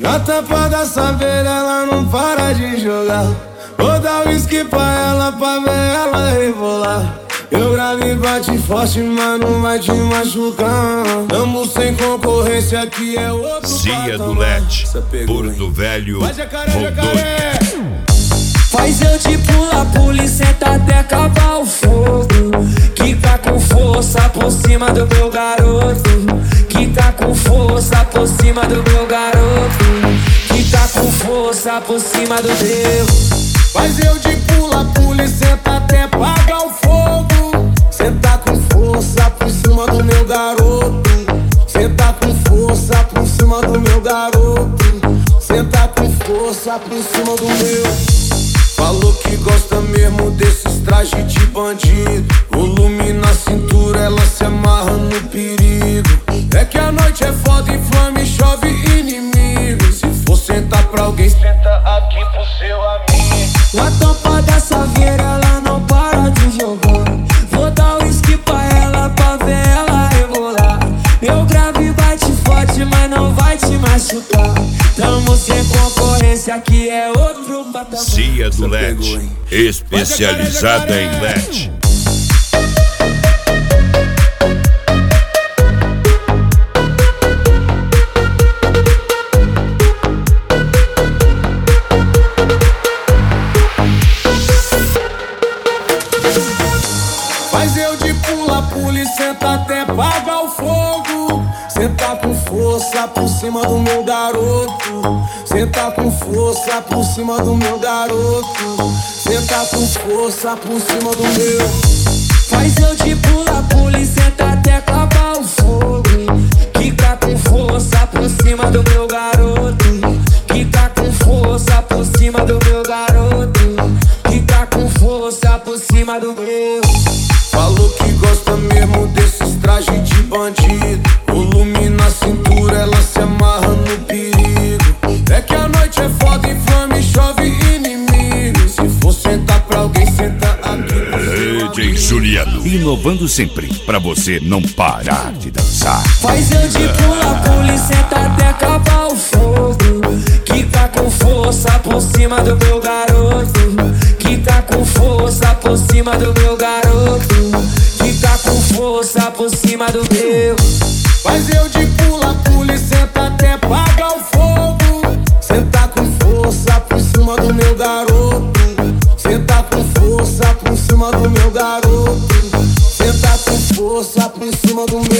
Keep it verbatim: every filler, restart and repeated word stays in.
Na tampa da saveira ela não para de jogar. Vou dar whisky pra ela pra ver ela rebolar. Eu gravo e bate forte, mas não vai te machucar. Tamo sem concorrência, aqui é outro Cia do Lete, Porto Velho, Rondônia. Faz eu te pula, pula e senta até acabar o fogo. Que tá com força por cima do meu garoto. Que tá com força por cima do meu garoto. Que tá com força por cima do meu. Faz eu de pula, pula e senta até apagar o fogo. Senta com força por cima do meu garoto. Senta com força por cima do meu garoto. Senta com força por cima do meu. Falou que gosta mesmo desses trajes de bandido. Volume na cintura, ela se amarra no perigo. É que a noite é foda, inflame, chove inimigo. Se for sentar pra alguém, senta aqui pro seu amigo. Na tampa da saveira ela não para de jogar. Vou dar whisky pra ela pra ver ela rebolar. Eu gravo e bate forte, mas não vai te machucar. Tamo sem concorrência, aqui é outro patamar. Cia do Lete, especializada em L E D. Faz eu de pula, pula e senta até apagar o fogo. Senta com força por cima do meu garoto. Senta com força por cima do meu garoto. Senta com força por cima do meu. Faz eu de pula, pula e senta até acabar o fogo. Que tá com força por cima do meu garoto. Que tá com força por cima do meu garoto. Que tá com força por cima do meu. Falou que gosta mesmo desses trajes de bandido. Volume na cintura, ela se amarra no perigo. É que a noite é foda, inflame, chove inimigo. Se for sentar pra alguém, senta aqui. D J Juliano, inovando sempre pra você não parar de dançar. Faz eu de pula, pula e senta até acabar o fogo. Que tá com força por cima do meu garoto. Que tá com força por cima do meu garoto. Que tá com força por cima do meu. Faz eu de pula, pula e senta até apagar o fogo. Senta com força por cima do meu garoto. Senta com força por cima do meu garoto. Senta com força por cima do meu